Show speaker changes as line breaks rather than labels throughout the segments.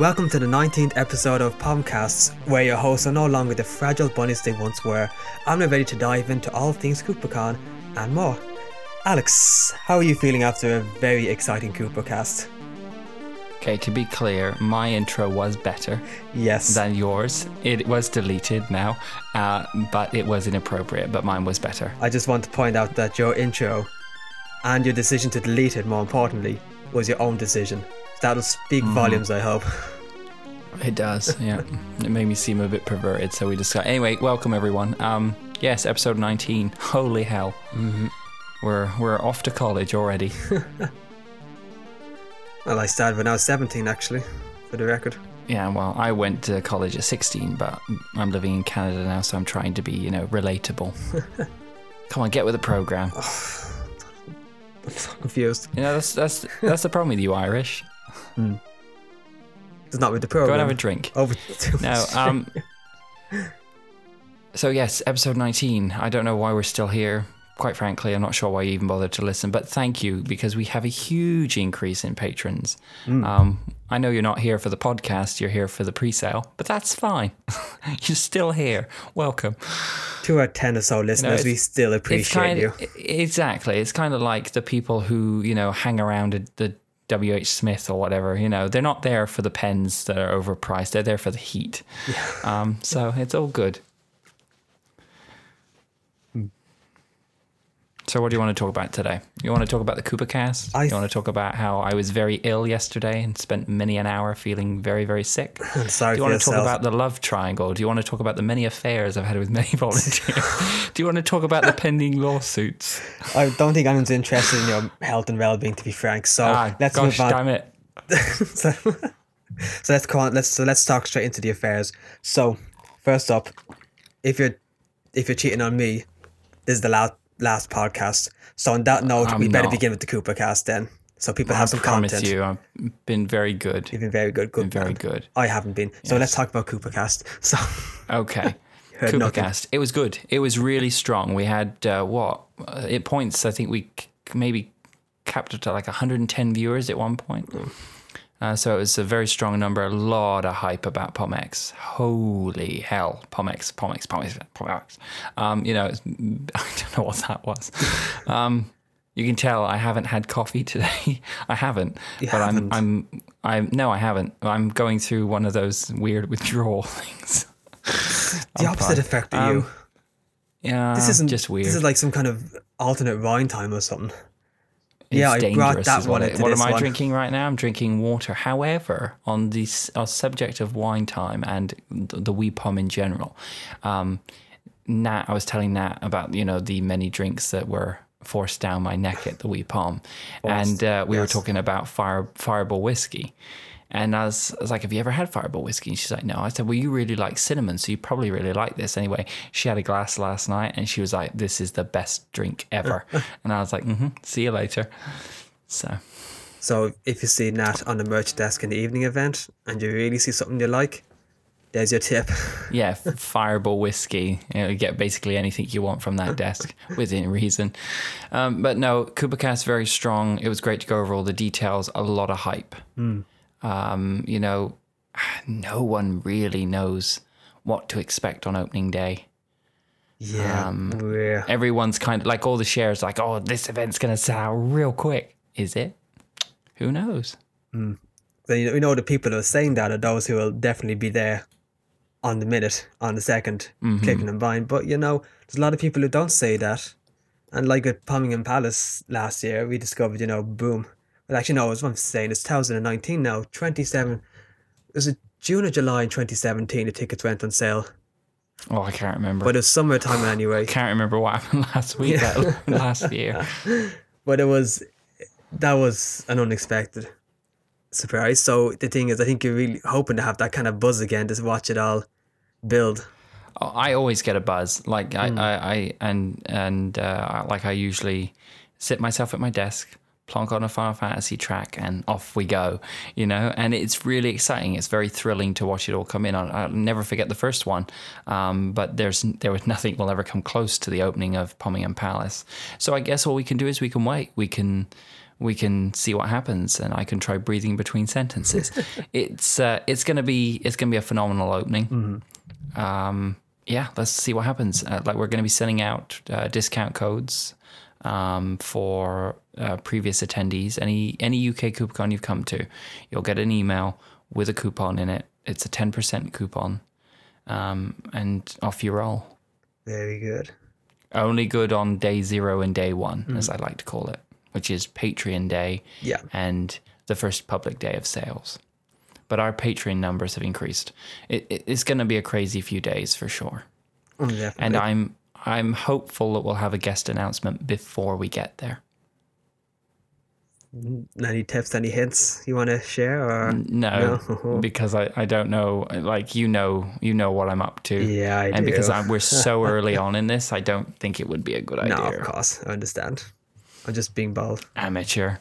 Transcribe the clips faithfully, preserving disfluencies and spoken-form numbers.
Welcome to the nineteenth episode of Pomcasts, where your hosts are no longer the fragile bunnies they once were. I'm now ready to dive into all things CooperCon and more. Alex, how are you feeling after a very exciting CooperCast?
Okay, to be clear, my intro was better
yes.
than yours. It was deleted now, uh, but it was inappropriate, but mine was better.
I just want to point out that your intro and your decision to delete it, more importantly, was your own decision. That'll speak mm. volumes, I hope.
It does, yeah. It made me seem a bit perverted, so we discussed. Anyway, welcome everyone. Um, yes, episode nineteen. Holy hell.
Mm-hmm.
We're we're off to college already.
Well, I started when I was seventeen, actually, for the record.
Yeah, well, I went to college at sixteen, but I'm living in Canada now, so I'm trying to be, you know, relatable. Come on, get with the program.
I'm so confused.
You know, that's that's that's the problem with you Irish.
Hmm. It's not with the program.
Go and have a drink.
Over too much.
No, um. So yes, episode nineteen. I don't know why we're still here. Quite frankly, I'm not sure why you even bothered to listen, but thank you, because we have a huge increase in patrons. Mm. Um, I know you're not here for the podcast, you're here for the pre-sale, but that's fine. You're still here. Welcome.
To our ten or so listeners, you know, we still appreciate
kind
you.
Of, exactly. It's kind of like the people who, you know, hang around at the W H Smith or whatever, you know, they're not there for the pens that are overpriced, they're there for the heat.
Yeah.
Um, so it's all good. So what do you want to talk about today? You want to talk about the CooperCast?
I
you want to talk about how I was very ill yesterday and spent many an hour feeling very, very sick?
I'm sorry.
Do you want
to
yourself. talk about the love triangle? Do you want to talk about the many affairs I've had with many volunteers? Do you want to talk about the pending lawsuits?
I don't think anyone's interested in your health and well-being, to be frank. So
ah,
let's
gosh,
move on.
Damn it.
so, so let's go on. Let's so let's talk straight into the affairs. So first up, if you're if you're cheating on me, this is the last last podcast. So on that note,
I'm
we better
not.
begin with the CooperCast then, so people have
I
some
promise
content.
you, I've been very good.
You've been very good. Good.
Been very
man.
good.
I haven't been. So
Yes.
let's talk about CooperCast. So
okay.
heard nothing.
CooperCast. It was good. It was really strong. We had uh, what? Uh, it points. I think we c- maybe capped it to like one hundred ten viewers at one point.
Mm.
Uh, so it was a very strong number. A lot of hype about Pomex. Holy hell, Pomex, Pomex, Pomex, Pomex. Um, you know, it's, I don't know what that was. Um, you can tell I haven't had coffee today. I haven't.
You
but
haven't?
I'm, I'm, I'm. No, I haven't. I'm going through one of those weird withdrawal things.
The opposite effect of
Um,
you.
Yeah,
This isn't
just weird.
This is like some kind of alternate wine time or something.
It's
yeah, I brought
dangerous
that
is
one
what, it,
into
what
this
am I
one.
drinking right now? I'm drinking water. However, on the s- uh, subject of wine time and the, the wee pom in general, um, Nat, I was telling Nat about, you know, the many drinks that were forced down my neck at the wee pom, and uh, we
yes.
were talking about fire Fireball whiskey. And I was, I was like, have you ever had Fireball whiskey? And she's like, no. I said, well, you really like cinnamon, so you probably really like this. Anyway, she had a glass last night and she was like, this is the best drink ever. And I was like, mm-hmm, see you later. So
So if you see Nat on the merch desk in the evening event and you really see something you like, there's your tip.
yeah, Fireball whiskey. You know, you get basically anything you want from that desk within reason. Um, but no, CooperCast very strong. It was great to go over all the details. A lot of hype.
Mm.
Um, you know, no one really knows what to expect on opening day.
Yeah.
Um,
yeah.
Everyone's kind of like, all the shares like, oh, this event's going to sell out real quick. Is it? Who knows?
Mm. So you know, we know the people who are saying that are those who will definitely be there on the minute, on the second,
Mm-hmm.
kicking and buying. But you know, there's a lot of people who don't say that. And like at Pommingham Palace last year, we discovered, you know, boom. Well, actually, no, as I'm saying, it's two thousand nineteen now. twenty-seven Was it June or July in twenty seventeen? The tickets went on sale,
Oh, I can't remember.
but it was summertime anyway.
I can't remember what happened last week,
Yeah.
that, last year.
But it was that was an unexpected surprise. So the thing is, I think you're really hoping to have that kind of buzz again to watch it all build.
Oh, I always get a buzz. Like I,
Mm.
I, I and and uh, like I usually sit myself at my desk, plonk on a Final Fantasy track, and off we go. You know, and it's really exciting. It's very thrilling to watch it all come in. I'll, I'll never forget the first one. Um, but there's there was nothing will ever come close to the opening of Pommingham Palace. So I guess all we can do is we can wait. We can. we can see what happens, and I can try breathing between sentences. it's uh, it's gonna be it's gonna be a phenomenal opening.
Mm-hmm.
Um, yeah, let's see what happens. Uh, like we're gonna be sending out uh, discount codes um, for uh, previous attendees. Any any U K KupaCon you've come to, you'll get an email with a coupon in it. It's a ten percent coupon, um, and off you roll.
Very good.
Only good on day zero and day one, mm. as I like to call it, which is Patreon day
yeah.
and the first public day of sales. But our Patreon numbers have increased. It, it, it's going to be a crazy few days for sure.
Oh, definitely.
And I'm I'm hopeful that we'll have a guest announcement before we get there.
Any tips, any hints you want to share? Or
no, no? Because I, I don't know. Like you know, you know what I'm up to.
Yeah, I
and
do.
And because I'm, we're so early on in this, I don't think it would be a good idea.
No, of course, I understand. I'm just being bold.
Amateur.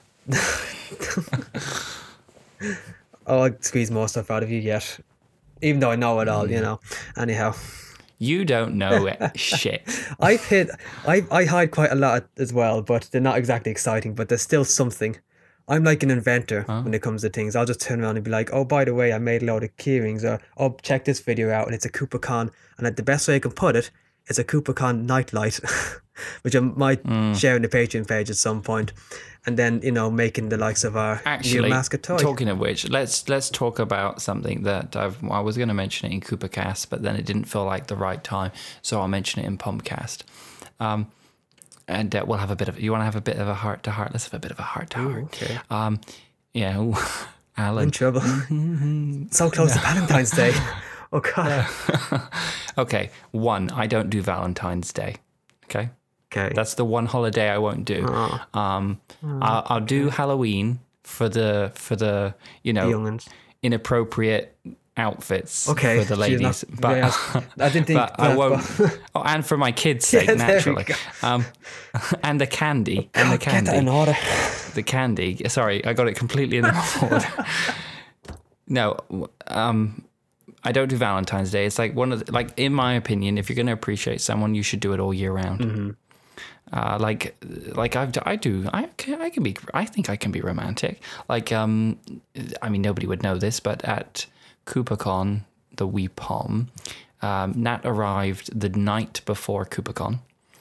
Oh, I squeeze more stuff out of you yet, even though I know it all. Mm. You know. Anyhow.
You don't know it. Shit.
I've hit, I, I hide quite a lot as well, but they're not exactly exciting, but there's still something. I'm like an inventor huh? when it comes to things. I'll just turn around and be like, oh, by the way, I made a load of keyrings, or oh, check this video out, and it's a KupaCon. And the best way I can put it, it's a KupaCon nightlight, which I might mm. share in the Patreon page at some point. And then, you know, making the likes of our
Actually,
new mascot toy.
Talking of which, let's let's talk about something that I've, I was going to mention it in KupaCast, but then it didn't feel like the right time, so I'll mention it in Pumpcast. Um, and uh, we'll have a bit of. You want to have a bit of a heart to heart? Let's have a bit of a heart to heart.
Okay.
Um, yeah, ooh, Alan.
In trouble. So close to Valentine's Day. Oh God.
Okay, one. I don't do Valentine's Day. Okay.
Okay.
That's the one holiday I won't do. Oh. Um, oh. I'll, I'll do Halloween for the for the you know
Youngins.
Inappropriate outfits
okay.
for the ladies,
not,
but
yeah, I didn't think.
But I won't. Oh, and for my kids' sake, yeah, naturally. Um, and the candy,
oh,
and the
God,
candy,
get that in order.
The candy. Sorry, I got it completely in the wrong order. No, um. I don't do Valentine's Day. It's like one of the, like in my opinion, if you're going to appreciate someone, you should do it all year round.
Mm-hmm.
Uh, like like I've, I do I can, I can be I think I can be romantic. Like um, I mean nobody would know this, but at KupaCon, the wee pom, um, Nat arrived the night before KupaCon,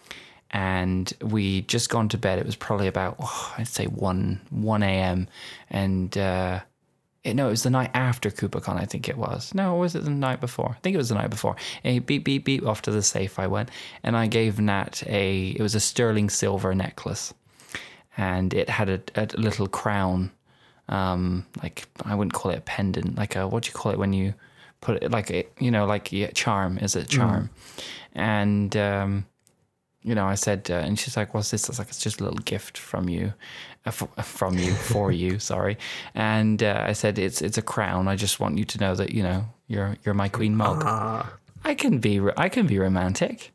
and we just gone to bed. It was probably about oh, I'd say one one a.m. and. Uh, It, no, it was the night after KupaCon, I think it was. No, was it the night before? I think it was the night before. And he beep, beep, beep, off to the safe I went. And I gave Nat a, it was a sterling silver necklace. And it had a, a little crown, um, like, I wouldn't call it a pendant, like a, what do you call it when you put it, like, a, you know, like a charm, is it charm? Mm. And, um, you know, I said, uh, and she's like, what's this? I was like, it's just a little gift from you. Uh, from you for you sorry and uh, I said it's it's a crown. I just want you to know that you know you're you're my queen mug.
Ah.
I can be I can be romantic.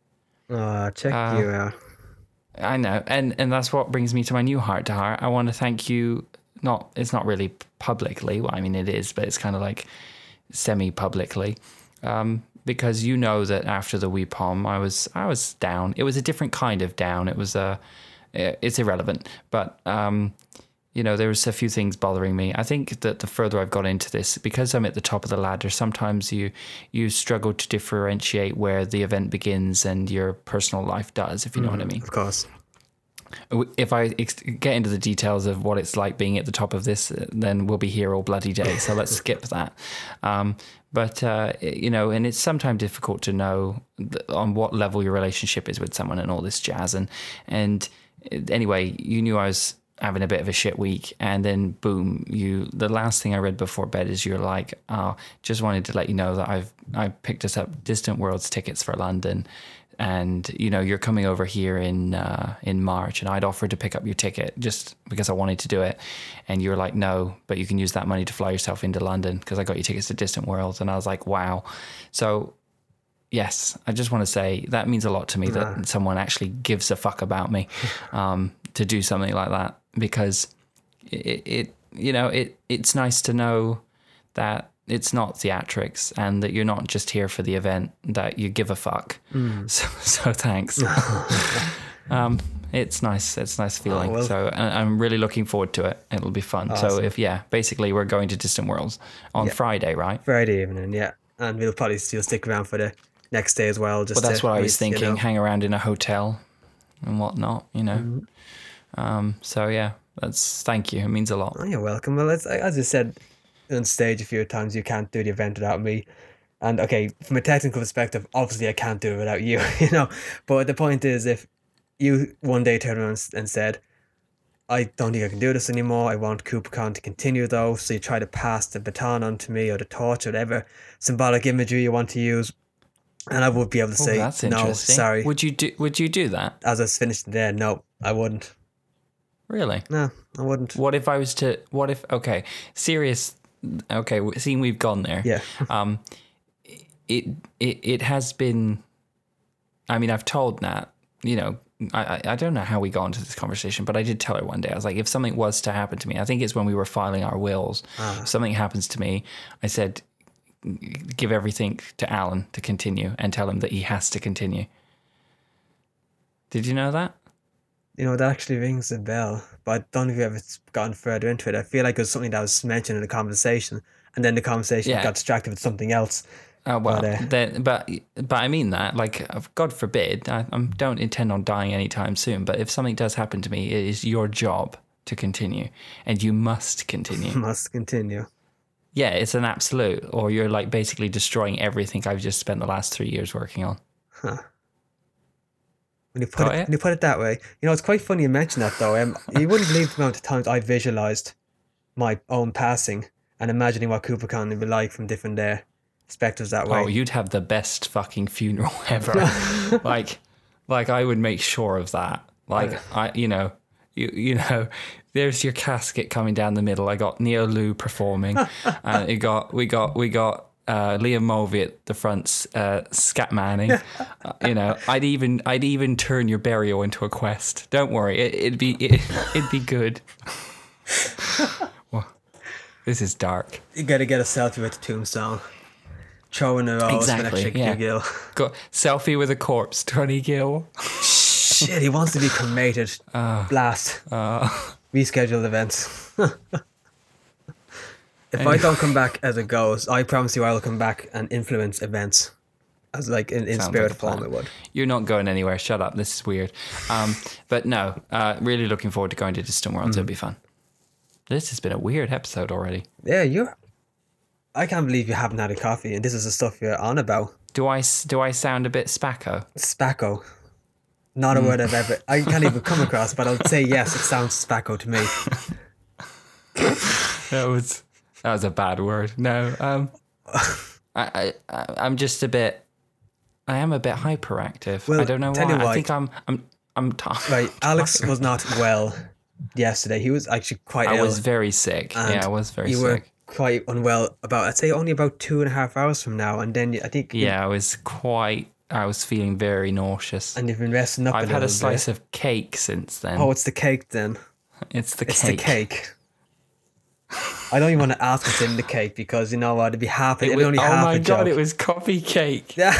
Ah, check
uh,
you out.
I know, and and that's what brings me to my new heart to heart. I want to thank you. Not it's not really publicly. Well, I mean it is, but it's kind of like semi publicly. Um, because you know that after the wee pom, I was I was down. It was a different kind of down. It was a It's irrelevant, but um, you know, there was a few things bothering me. I think that the further I've got into this, because I'm at the top of the ladder, sometimes you you struggle to differentiate where the event begins and your personal life does, if you know mm, what I mean.
Of course.
If I ex- get into the details of what it's like being at the top of this, then we'll be here all bloody day. So let's skip that. Um, but, uh, you know, and it's sometimes difficult to know th- on what level your relationship is with someone and all this jazz. And, and anyway, you knew I was having a bit of a shit week, and then boom, you the last thing I read before bed is you're like, oh, just wanted to let you know that I've I picked us up Distant Worlds tickets for London, and you know you're coming over here in uh, in March, and I'd offered to pick up your ticket just because I wanted to do it, and you were like, no, but you can use that money to fly yourself into London because I got you tickets to Distant Worlds. And I was like, wow. So yes, I just want to say that means a lot to me yeah. that someone actually gives a fuck about me um, to do something like that, because it, it you know, it it's nice to know that it's not theatrics and that you're not just here for the event, that you give a fuck. Mm. So, so thanks. um, It's nice. It's nice feeling.
Oh, well.
So I- I'm really looking forward to it. It'll be fun. So
Awesome.
if yeah, basically we're going to Distant Worlds on
Yeah.
Friday, right?
Friday evening, yeah. And we'll probably still stick around for the next day as well. Just
Well, that's
to
what I was
meet, you
thinking.
know.
Hang around in a hotel and whatnot, you know.
Mm-hmm.
Um, so yeah, that's thank you. It means a lot.
Oh, you're welcome. Well, it's, as I said on stage a few times, you can't do the event without me. And okay, from a technical perspective, obviously I can't do it without you, you know. But the point is, if you one day turned around and said, I don't think I can do this anymore, I want KoopaCon to continue though, so you try to pass the baton on to me or the torch or whatever symbolic imagery you want to use, and I would be able to
Oh,
say,
that's
no,
interesting.
sorry.
Would you do? Would you do that?
As I was finishing there, no, I wouldn't.
Really?
No, I wouldn't.
What if I was to? What if? Okay, serious. Okay, seeing we've gone there.
Yeah.
Um, it it it has been. I mean, I've told Nat. You know, I I I don't know how we got into this conversation, but I did tell her one day. I was like, if something was to happen to me, I think it's when we were filing our wills.
Ah.
If something happens to me, I said, give everything to Alan to continue, and tell him that he has to continue. Did you know that?
You know, that actually rings a bell, but I don't know if you've ever gone further into it. I feel like it was something that was mentioned in the conversation, and then the conversation
Yeah.
got distracted with something else.
Oh well,
But, uh,
then, but but I mean that, like, God forbid, I, I don't intend on dying anytime soon. But if something does happen to me, it is your job to continue, and you must continue.
Must continue.
Yeah, it's an absolute, or you're like basically destroying everything I've just spent the last three years working on.
Huh. When you put
Got
it,
it?
when you put it that way, you know, it's quite funny you mention that though. Um, you wouldn't believe the amount of times I visualized my own passing and imagining what KoopaCon would be like from different uh, perspectives that way.
Oh, you'd have the best fucking funeral ever. like, like I would make sure of that. Like, I, you know, you, you know, there's your casket coming down the middle. I got Neo Lou performing, and it got we got we got uh, Liam Mulvey at the front, uh, scat manning. uh, you know, I'd even I'd even turn your burial into a quest. Don't worry, it, it'd be it, it'd be good. Well, this is dark.
You gotta get a selfie with the tombstone. Throwing it all
Exactly,
extra
yeah.
Gill.
Got selfie with a corpse, Tony Gill.
Shit, he wants to be cremated. Blast.
Uh,
Rescheduled events. If I don't come back as it goes, I promise you I will come back and influence events. As like in, in
Sounds
spirit
like a
form
plan.
it would.
You're not going anywhere. Shut up. This is weird. Um, but no, uh, really looking forward to going to Distant Worlds.
Mm.
It'll be fun. This has been a weird episode already.
Yeah, you're... I can't believe you haven't had a coffee and this is the stuff you're on about.
Do I, s- do I sound a bit spacco?
Spacco. Not a word I've ever... I can't even come across, but I'll say yes, it sounds spacco to me.
That was that was a bad word. No, um, I, I I'm just a bit. I am a bit hyperactive.
Well,
I don't know
tell
why.
you
I
why.
think I'm I'm I'm tired.
Right, Alex was not well yesterday. He was actually quite
I
ill.
was very sick.
and
Yeah, I was very
You were
sick.
quite unwell about, I'd say, only about two and a half hours from now. And then you- I think...
Yeah, I was quite. I was feeling very nauseous.
And you've been resting up
I've
a
had a
little
slice
bit.
of cake since then.
Oh, it's the cake then.
it's the
It's
cake.
the cake. I don't even want to ask what's in the cake because, you know what, it'd be half...
It
It'd
was,
only
oh
half
my
a
god!
joke.
It was coffee cake.
Yeah.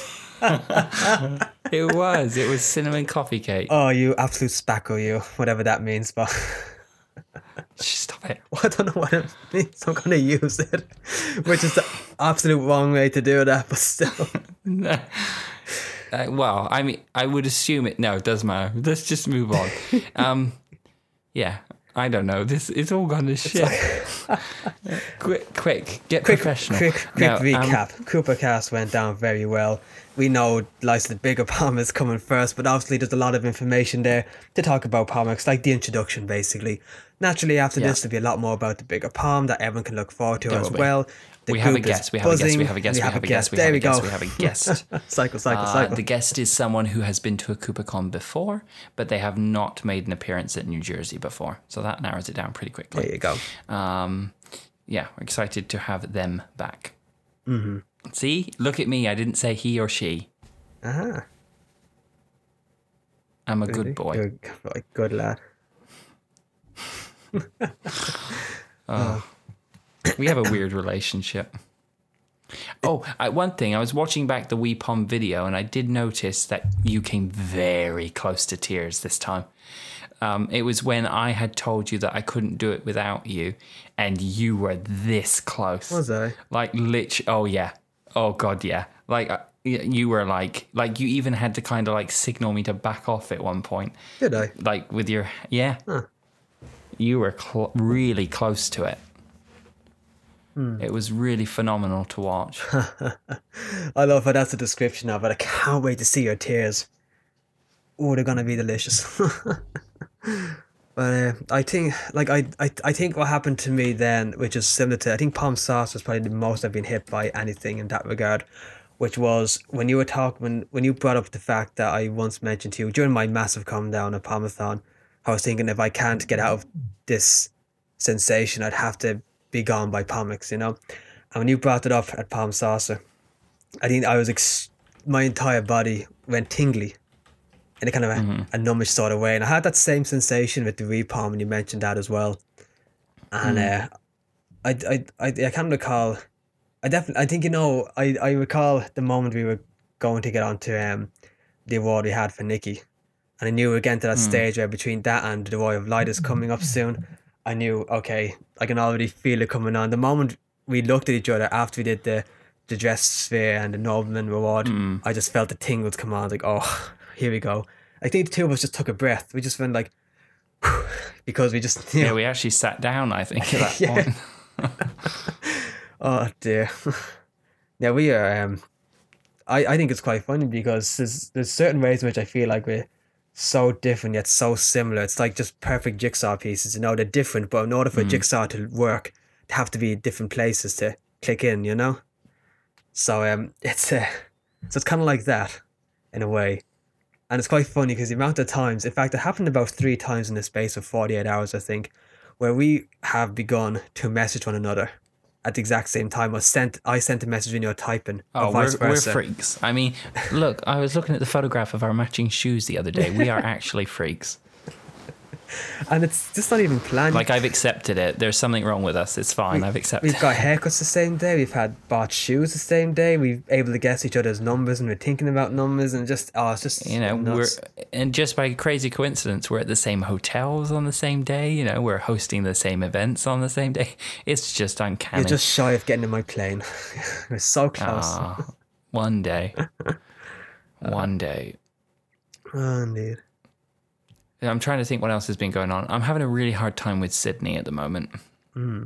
It was. It was cinnamon coffee cake.
Oh, you absolute spacko, you. Whatever that means, but...
Stop it.
I don't know what it means. I'm going to use it. Which is the absolute wrong way to do that, but still.
No. Uh, well, I mean, I would assume it. No, it doesn't matter. Let's just move on. Um, yeah, I don't know. This it's all gone to shit. quick, quick, get
Quick,
professional.
quick, quick
No, um,
recap. Coopercast went down very well. We know likes the bigger Palmer is coming first, but obviously there's a lot of information there to talk about Palmer. It's like the introduction, basically. Naturally, after
Yeah.
this, there'll be a lot more about the bigger palm that everyone can look forward to
There
as
will be.
well. The
we have a
group is
guest. We have a guest. We
buzzing.
have a guest. We have a guest. We
There
have
we
a guest.
go.
We have a guest.
Cycle, cycle,
Uh,
cycle.
the guest is someone who has been to a KoopaCon before, but they have not made an appearance at New Jersey before. So that narrows it down pretty quickly.
There you go.
Um, yeah, we're excited to have them back. Mm-hmm. See, look at me. I didn't say he or she.
Aha.
I'm a good boy.
You're a good lad.
We have a weird relationship. Oh, Oh, uh, one thing, I was watching back the Wee Pom video and I did notice that you came very close to tears this time. Um, it was when I had told you that I couldn't do it without you, and you were this close.
Was I?
Like, literally, oh yeah. Oh God, yeah. Like, uh, you were like, like you even had to kind of like signal me to back off at one point.
Did I?
Like with your, yeah.
Huh.
You were cl- really close to it.
Hmm.
It was really phenomenal to watch.
I love how that's the description of it. I can't wait to see your tears. Oh, they're gonna be delicious. But uh, I think, like, I, I, I think what happened to me then, which is similar to, I think Pom Sauce was probably the most I've been hit by anything in that regard, which was when you were talking, when, when you brought up the fact that I once mentioned to you during my massive calm down at Pomathon, I was thinking if I can't get out of this sensation, I'd have to be gone by Pomix, you know? And when you brought it up at Pom Saucer, I think I was, ex- my entire body went tingly in a kind of a, mm-hmm. a numbish sort of way. And I had that same sensation with the Wee Pom, and you mentioned that as well. And mm. uh, I, I, I, I can't recall, I definitely, I think, you know, I, I recall the moment we were going to get onto um, the award we had for Nikki. And I knew we were getting to that mm. stage where between that and the Roy of Light is coming up soon. I knew, okay, I can already feel it coming on. The moment we looked at each other after we did the, the dress sphere and the Nobleman reward, mm. I just felt the tingles come on. Like, oh, here we go. I think the two of us just took a breath. We just went like, whew, because we just, you know.
Yeah, we actually sat down, I think, at that point.
Oh, dear. Yeah, we are, um, I, I think it's quite funny because there's, there's certain ways in which I feel like we're so different yet so similar. It's like just perfect jigsaw pieces. You know, they're different, but in order for mm. a jigsaw to work, they have to be different places to click in, you know? So um, it's uh, so it's kind of like that, in a way. And it's quite funny because the amount of times, in fact, it happened about three times in the space of forty-eight hours, I think, where we have begun to message one another at the exact same time. Or sent, I sent a message when you're typing,
oh,
or vice
we're,
versa.
We're freaks. I mean, look, I was looking at the photograph of our matching shoes the other day. We are actually freaks.
And it's just not even planned.
Like, I've accepted it. There's something wrong with us. It's fine. We, I've accepted it.
We've got haircuts the same day. We've had bought shoes the same day. We've able to guess each other's numbers, and we're thinking about numbers, and just oh, it's just
you know
nuts.
we're and just by crazy coincidence, we're at the same hotels on the same day. You know, we're hosting the same events on the same day. It's just uncanny.
You're just shy of getting in my plane. We're so close.
Oh, one day, one day.
Oh, indeed.
I'm trying to think what else has been going on. I'm having a really hard time with Sydney at the moment.
Mm.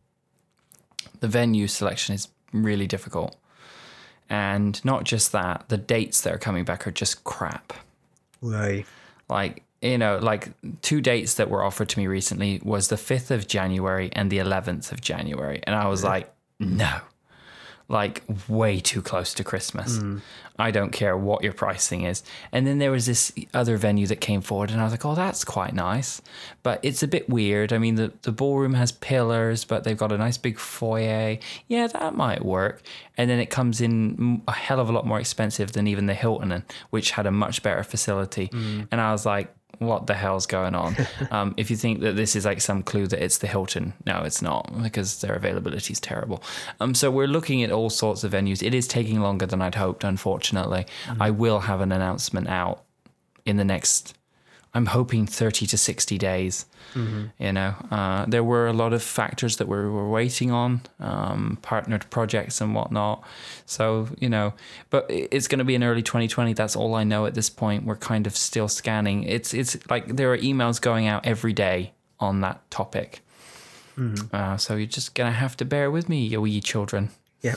The venue selection is really difficult. And not just that, the dates that are coming back are just crap.
Right.
Like, you know, like two dates that were offered to me recently was the fifth of January and the eleventh of January. And I was yeah. like, no. Like, way too close to Christmas. Mm. I don't care what your pricing is. And then there was this other venue that came forward, and I was like, oh, that's quite nice. But it's a bit weird. I mean, the, the ballroom has pillars, but they've got a nice big foyer. Yeah, that might work. And then it comes in a hell of a lot more expensive than even the Hilton, which had a much better facility. Mm. And I was like, what the hell's going on? um, if you think that this is like some clue that it's the Hilton, no, it's not, because their availability is terrible. Um, so we're looking at all sorts of venues. It is taking longer than I'd hoped, unfortunately. Mm-hmm. I will have an announcement out in the next, I'm hoping thirty to sixty days. Mm-hmm. You know, uh, there were a lot of factors that we were waiting on, um, partnered projects and whatnot. So, you know, but it's going to be in early twenty twenty. That's all I know at this point. We're kind of still scanning. It's it's like there are emails going out every day on that topic. Mm-hmm. Uh, so you're just going to have to bear with me, you wee children.
Yep.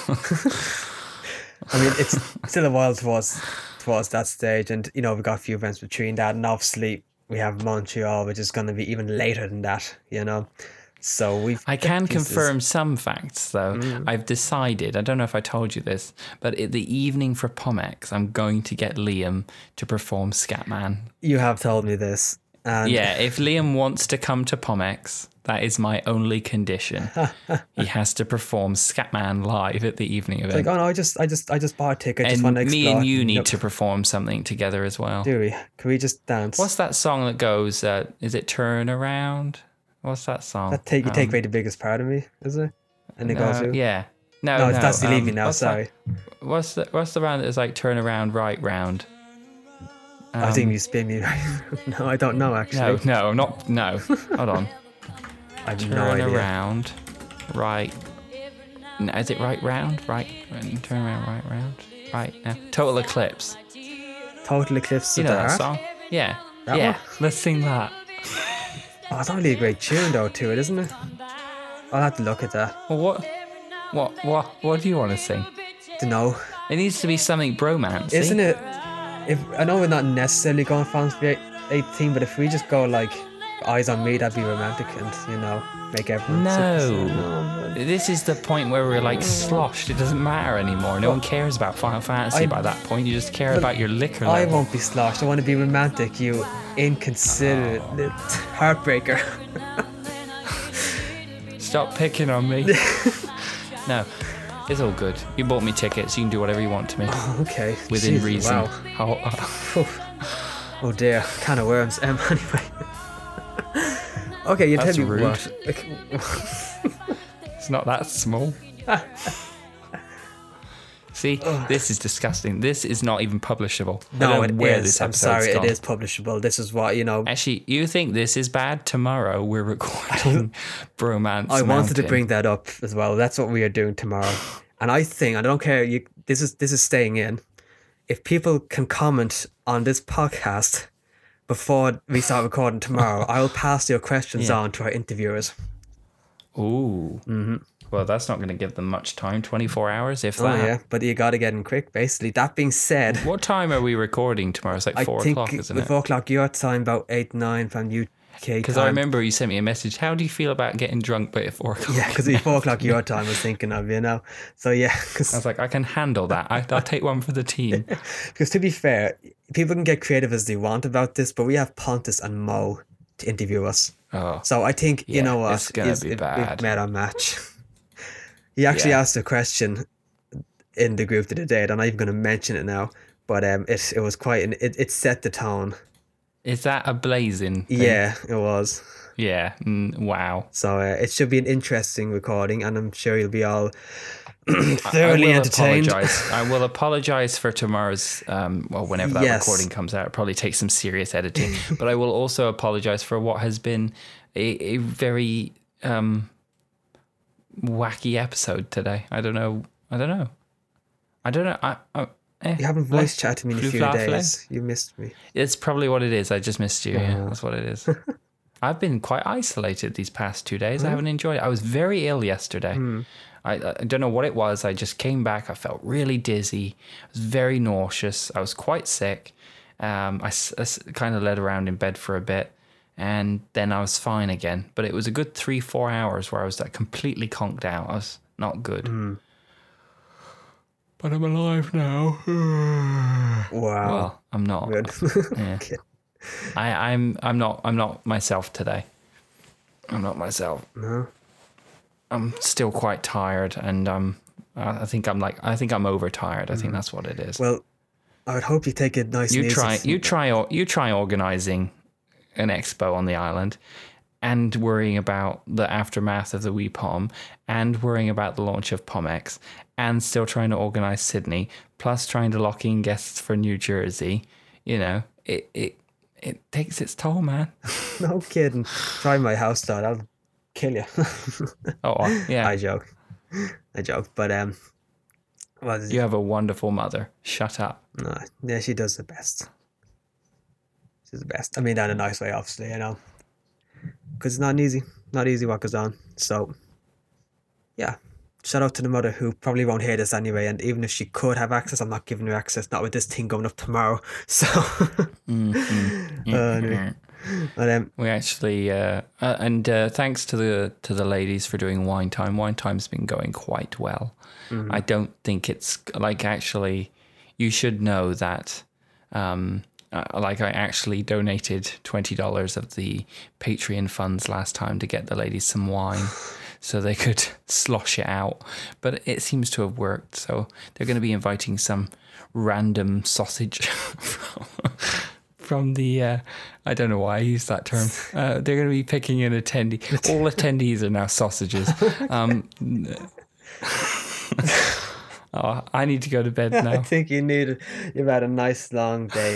I mean, it's still a while towards towards that stage, and you know we've got a few events between that, and obviously we have Montreal, which is going to be even later than that. You know, so we've.
I can pieces. confirm some facts, though. Mm. I've decided. I don't know if I told you this, but at the evening for Pomex, I'm going to get Liam to perform Scatman.
You have told me this. And
yeah, if Liam wants to come to Pomex, that is my only condition. He has to perform Scatman live at the evening event.
It's like, oh no, I just, I just, I just bought a ticket. I
and
just want to explore.
Me and you need
nope.
to perform something together as well.
Do we? Can we just dance?
What's that song that goes? Uh, is it Turn Around? What's that song?
That take you um, take away the biggest part of me, is it? And it
uh,
goes.
Yeah. No,
No,
no.
that's you leave
um,
me now.
what's
Sorry.
That, what's the what's the round that's like turn around, right round?
I think you spin me right. No, I don't know actually.
No, no, not no. Hold on.
I have
Turn
no idea.
around, right. No, is it right round? Right. Turn around, right round. Right now. Total Eclipse.
Total Eclipse
You
of
know
the
that
Heart.
song? Yeah.
That
yeah.
one?
Let's sing that.
Oh, it's only a great tune though to it, isn't it? I'll have to look at that.
Well, what? What? What? What do you want to sing?
To know,
It needs to be something bromance.
isn't it? If I know we're not necessarily going for eighteen, but if we just go like eyes on me, that'd be romantic, and you know, make everyone.
No.
no.
This is the point where we're like sloshed. It doesn't matter anymore. No one cares about Final Fantasy
I-
by that point. You just care
But
about your liquor
I
level.
won't be sloshed. I want to be romantic. You inconsiderate little heartbreaker.
Stop picking on me. No, it's all good. You bought me tickets. You can do whatever you want to me
Okay.
within
Jeez,
reason.
Wow.
How-
Oh dear, can of worms. Um, anyway. Okay, you
That's
tell me
rude.
what.
It's not that small. See, this is disgusting. This is not even publishable. I
No,
don't
it
know where
is.
this
I'm
episode's
sorry,
gone.
it is publishable. This is what, you know,
Actually, you think this is bad? Tomorrow we're recording Bromance
I wanted to
Mountain.
bring that up as well. That's what we are doing tomorrow. And I think, and I don't care, you this is this is staying in. If people can comment on this podcast before we start recording tomorrow, I'll pass your questions
Yeah.
on to our interviewers.
Ooh. Mm-hmm. Well, that's not going to give them much time. twenty-four hours, if
Oh
that.
yeah, but you got to get in quick, basically. That being said,
What time are we recording tomorrow? It's like
I
four
think
o'clock, isn't it?
four o'clock your time, about eight, nine from U K
Because
time.
I remember you sent me a message. How do you feel about getting drunk by four o'clock?
Yeah, because it's four o'clock your time I was thinking of, you know. So yeah,
I
because
was like, I can handle that. I, I'll take one for the team.
to be fair, people can get creative as they want about this, but we have Pontus and Mo to interview us.
Oh,
So I think,
Yeah,
you know what,
it's gonna
is-
be
it-
bad.
We've met our match. He actually
Yeah.
asked a question in the group the other day, and I'm not even going to mention it now, but um, it it was quite, an, it, it set the tone.
is that a blazing thing?
Yeah, it was.
Yeah. Mm, wow.
So uh, it should be an interesting recording, and I'm sure you'll be all
I
thoroughly
will
entertained.
apologize. I will apologize for tomorrow's, um, well, whenever that
Yes.
recording comes out. It probably takes some serious editing. But I will also apologize for what has been a, a very um, wacky episode today. I don't know. I don't know. I don't know. I, I, eh,
You haven't voice chatted to me in a
Flu,
few
fla, fle.
days. You missed me.
It's probably what it is. I just missed you. Yeah,
Oh.
that's what it is. I've been quite isolated these past two days. I haven't enjoyed it. I was very ill yesterday. I, I don't know what it was. I just came back. I felt really dizzy. I was very nauseous. I was quite sick. Um, I, kind of led around in bed for a bit, and then I was fine again. But it was a good three, four hours where I was like completely conked out. I was not good. But I'm alive now.
Wow.
Well, I'm not.
Good.
Yeah.
Okay.
I, I'm I'm not I'm not myself today. I'm not myself.
No.
I'm still quite tired, and um, I I think I'm like I think I'm overtired. I think that's what it is.
Well, I would hope you take it nice
you
and easy.
try you try or you try organizing an expo on the island, and worrying about the aftermath of the Wii Pom, and worrying about the launch of PomX, and still trying to organize Sydney, plus trying to lock in guests for New Jersey. You know, it it it takes its toll, man.
No kidding. Try my house dog. I'll kill you.
Oh yeah.
I joke. I joke. But um, well,
You have a wonderful mother. Shut up.
no, yeah, she does the best. She's the best. I mean that in a nice way, obviously, you know, because it's not easy. Not easy what goes on. So, yeah. Shout out to the mother who probably won't hear this anyway, and even if she could have access, I'm not giving her access. Not with this thing going up tomorrow. So,
Mm-hmm.
uh, anyway. But, um,
We actually, uh, uh, and uh, thanks to the to the ladies for doing Wine Time. Wine Time's been going quite well. I don't think it's like actually. You should know that. Um, uh, like I actually donated twenty dollars of the Patreon funds last time to get the ladies some wine, so they could slosh it out. But it seems to have worked. So they're going to be inviting some random sausage from, from the. Uh, I don't know why I use that term. Uh, they're going to be picking an attendee. All attendees are now sausages. Um, Oh, I need to go to bed
I
now.
think you need it. You've had a nice long day.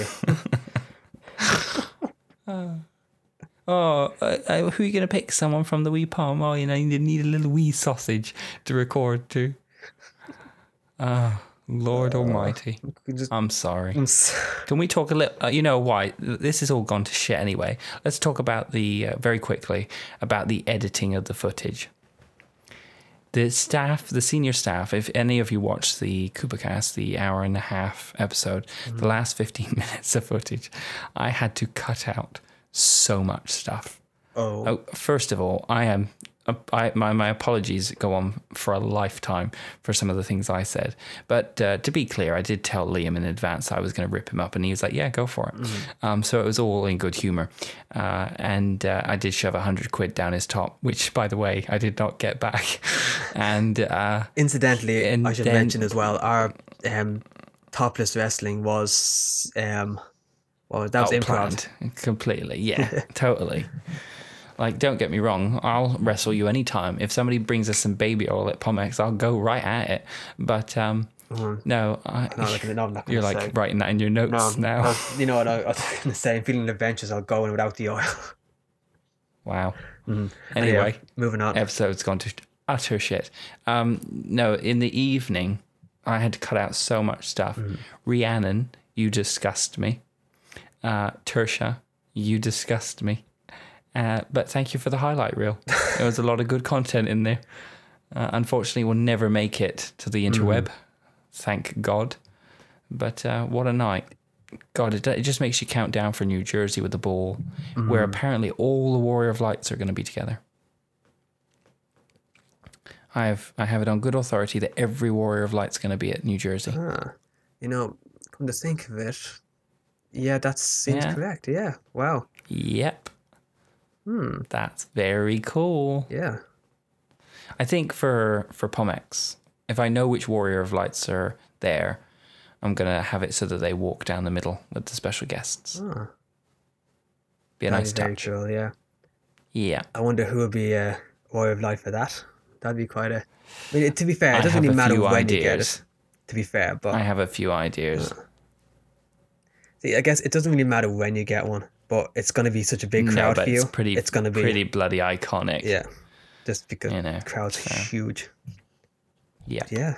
Oh, uh, uh, who are you going to pick? Someone from the wee palm? Oh, you know, you need a little wee sausage to record to. Oh, Lord uh, Almighty. Just, I'm sorry. I'm so- Can we talk a little? Uh, you know why? This has all gone to shit anyway. Let's talk about the, uh, very quickly, about the editing of the footage. The staff, the senior staff, if any of you watched the Coopacast, the hour and a half episode, mm-hmm. the last fifteen minutes of footage, I had to cut out so much stuff.
Oh.
oh first of all, I am I, my, my apologies go on for a lifetime for some of the things I said. But uh, to be clear, I did tell Liam in advance I was going to rip him up, and he was like, yeah, go for it. Mm-hmm. Um, so it was all in good humour. Uh, and uh, I did shove a hundred quid down his top, which, by the way, I did not get back. and uh,
Incidentally,
and
I should
then,
mention as well, our um, Topless Wrestling was... Um, well, that was
oh,
improv.
Planned. Completely, yeah, totally. Like, don't get me wrong, I'll wrestle you anytime. If somebody brings us some baby oil at Pomex, I'll go right at it. But um, mm. no, I,
no, like, no, I'm not
you're like
say.
writing that in your notes
no,
now.
No, you know what I, I was going to say? I'm feeling adventurous. I'll go in without the oil.
Wow.
Mm.
Anyway,
anyway, moving on.
Episode's gone to utter shit. Um, no, in the evening, I had to cut out so much stuff. Mm. Rhiannon, you disgust me. Uh, Tersha, you disgust me. Uh, but thank you for the highlight reel. There was a lot of good content in there. Uh, unfortunately, we'll never make it to the interweb. Mm. Thank God. But uh, what a night. God, it, it just makes you count down for New Jersey with the ball, mm. where apparently all the Warrior of Lights are going to be together. I have I have it on good authority that every Warrior of Light's going to be at New Jersey.
Ah, you know, come to think of it, yeah, that seems yeah. correct. Yeah, wow.
Yep.
Hmm.
That's very cool.
Yeah.
I think for for Pomex, if I know which Warrior of Lights are there, I'm going to have it so that they walk down the middle with the special guests.
Oh.
Be a
That'd
nice
be very
touch.
cool, yeah.
Yeah.
I wonder who would be a Warrior of Light for that. That'd be quite a... I mean, to be fair, it
I
doesn't really matter when
ideas.
you get it, to be fair, but...
I have a few ideas.
Uh, see, I guess it doesn't really matter when you get one, but it's going to be such a big crowd
no, but
for you.
It's pretty,
it's going to be
pretty bloody iconic.
Yeah. Just because
you know,
the crowd's
so.
huge.
Yeah.
Yeah.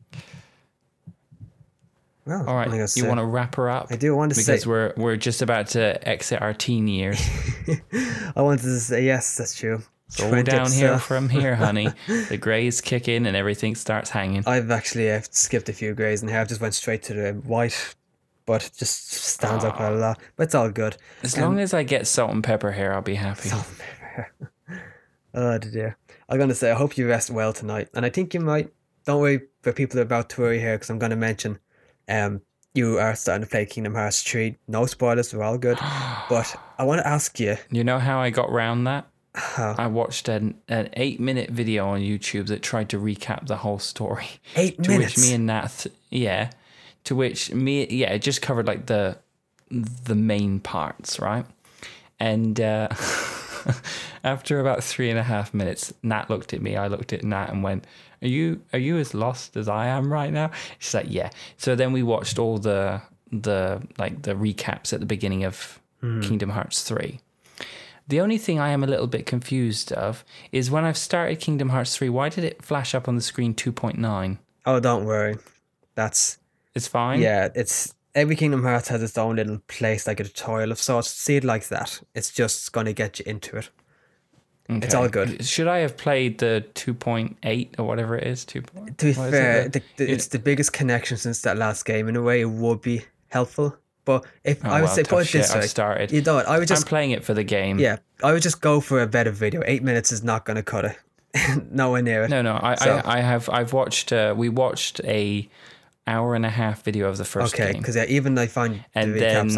Well,
all right. You
say,
want to wrap her up?
I do want to
because
say
because we're we're just about to exit our teen years.
I wanted to say yes, that's true.
It's all downhill from here, honey. The greys kick in and everything starts hanging.
I've actually uh, skipped a few greys and I've just went straight to the white, but it just stands oh. out quite a lot. But it's all good.
As
um,
long as I get salt and pepper hair, I'll be happy.
Salt and pepper. Oh dear. I'm going to say I hope you rest well tonight, and I think you might. Don't worry for people that are about to worry here, because I'm going to mention um you are starting to play Kingdom Hearts three. No spoilers, we're all good. But I want to ask you.
You know how I got round that?
How?
I watched an, an eight minute video on YouTube that tried to recap the whole story.
Eight
to
minutes?
To which me and Nat, th- yeah. To which me, yeah, it just covered like the the main parts, right? And uh, after about three and a half minutes, Nat looked at me, I looked at Nat and went, Are you are you as lost as I am right now? She's like, yeah. So then we watched all the the like the recaps at the beginning of mm. Kingdom Hearts three. The only thing I am a little bit confused of is when I've started Kingdom Hearts three, why did it flash up on the screen two point nine?
Oh, don't worry. That's...
It's fine?
Yeah, it's... Every Kingdom Hearts has its own little place, like a tutorial of sorts. See it like that. It's just going to get you into it. Okay. It's all good.
Should I have played the two point eight or whatever it is? two.
To be fair, it? the, the, it's the biggest connection since that last game. In a way, it would be helpful. But if
oh,
I would
well,
say, put it this way,
started.
You know what? I would just.
I'm playing it for the game.
Yeah, I would just go for a better video. Eight minutes is not going to cut it. Nowhere near it.
No, no. I,
so.
I, I have. I've watched. Uh, we watched a hour and a half video of the first
okay,
game.
Okay, because yeah, even I find
and
the
then,
recaps aren't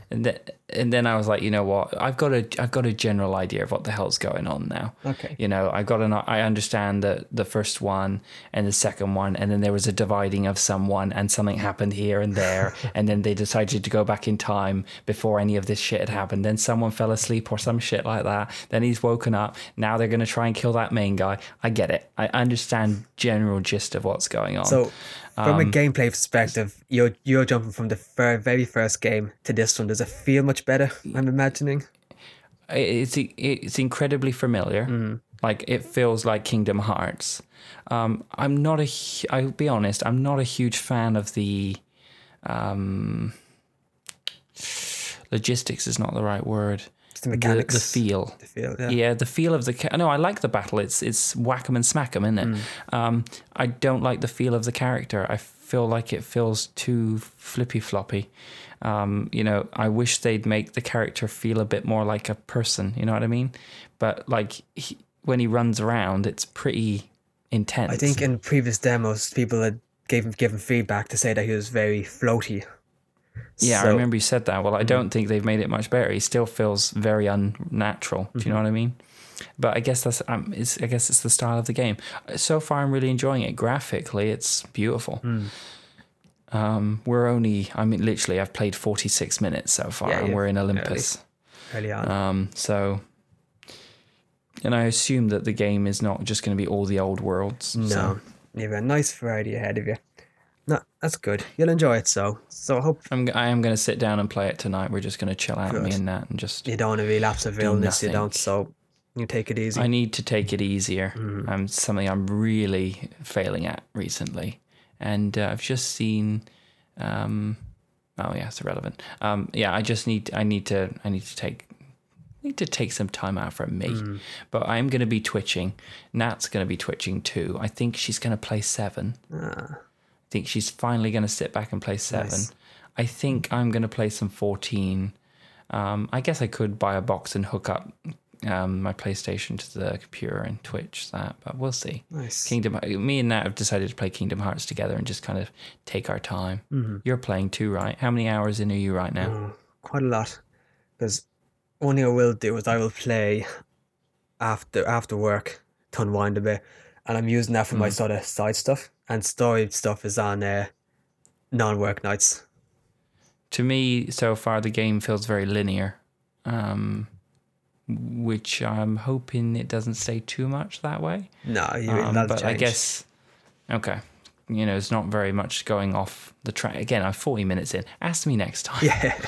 And then, and then I was like, you know what? I've got a, I've got a general idea of what the hell's going on now.
Okay.
You know, I got an, I understand the the first one and the second one, and then there was a dividing of someone, and something happened here and there, and then they decided to go back in time before any of this shit had happened. Then someone fell asleep or some shit like that. Then he's woken up. Now they're going to try and kill that main guy. I get it. I understand general gist of what's going on.
So, from
Um,
a gameplay perspective, you're you're jumping from the fir- very first game to this one. Does it feel much better? I'm imagining.
it's it's incredibly familiar. Like, it feels like Kingdom Hearts. Um, I'm not a. hu- I'll be honest. I'm not a huge fan of the. Um, logistics is not the right word.
It's the mechanics.
The, the feel.
The feel. Yeah.
Yeah, the feel of the... Ca- no, I like the battle. It's it's whack 'em and smack 'em, isn't it? Um, I don't like the feel of the character. I feel like it feels too flippy-floppy. Um, you know, I wish they'd make the character feel a bit more like a person, you know what I mean? But, like, he, when he runs around, it's pretty intense.
I think in previous demos, people had gave him given feedback to say that he was very floaty.
Yeah,
So-
I remember you said that. Well, I don't think they've made it much better. He still feels very unnatural. Do you know what I mean? But I guess that's um, it's, I guess it's the style of the game. So far, I'm really enjoying it. Graphically, it's beautiful. Um, we're only, I mean, literally, I've played forty-six minutes so far,
Yeah,
and
yeah,
we're in Olympus.
Early on.
Um, so, and I assume that the game is not just going to be all the old worlds.
no,
So
you have a nice variety ahead of you. No, that's good. You'll enjoy it. So, so I hope
I'm, I am going to sit down and play it tonight. We're just going to chill out,
Good.
me and Nat, and just.
you don't want to relapse of illness. You
nothing.
don't. So, you take it easy.
I need to take it easier. Um, something I'm really failing at recently, and uh, I've just seen. Um, oh yeah, it's irrelevant. Um, yeah, I just need. I need to. I need to take. Need to take some time out from me. But I'm going to be twitching. Nat's going to be twitching too. I think she's going to play seven.
Ah,
I think she's finally going to sit back and play seven.
Nice.
I think I'm going to play some fourteen. Um, I guess I could buy a box and hook up um, my PlayStation to the computer and Twitch that, but we'll see.
nice.
Kingdom. Me and Nat have decided to play Kingdom Hearts together and just kind of take our time.
Mm-hmm.
You're playing too, right? How many hours in are you right now?
Oh, quite a lot. Because one thing I will do is I will play after after work to unwind a bit, and I'm using that for my sort of side stuff. And story stuff is on uh, non-work nights.
To me, so far, the game feels very linear, um, which I'm hoping it doesn't stay too much that way.
No, you
Um,
that'll
but I
change.
guess, okay, you know, it's not very much going off the track. Again, I'm forty minutes in. Ask me next time.
Yeah,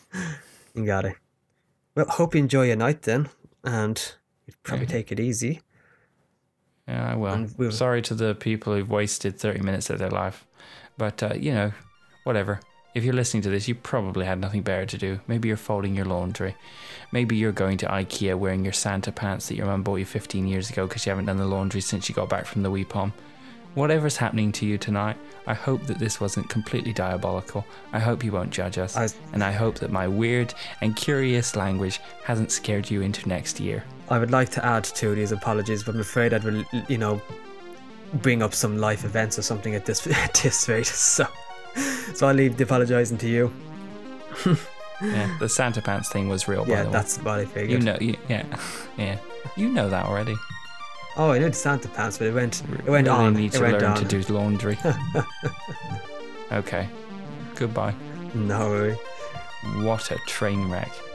you got it. Well, hope you enjoy your night then, and you probably
Yeah.
take it easy.
Yeah, I will.
And we'll-
Sorry to the people who've wasted thirty minutes of their life. But, uh, you know, whatever. If you're listening to this, you probably had nothing better to do. Maybe you're folding your laundry. Maybe you're going to IKEA wearing your Santa pants that your mum bought you fifteen years ago because you haven't done the laundry since you got back from the wee pom. Whatever's happening to you tonight, I hope that this wasn't completely diabolical. I hope you won't judge us.
I-
and I hope that my weird and curious language hasn't scared you into next year.
I would like to add to these apologies, but I'm afraid I'd, will, you know, bring up some life events or something at this at this rate. So, so I'll leave the apologising to you.
Yeah, the Santa pants thing was real, by
Yeah,
the way.
that's what I figured.
You know, you, yeah, yeah. You know that already.
Oh, I knew the Santa pants, but it went it went
really
on.
need
it
to
went
learn
on.
to do laundry. Okay. Goodbye.
No worry.
What a train wreck.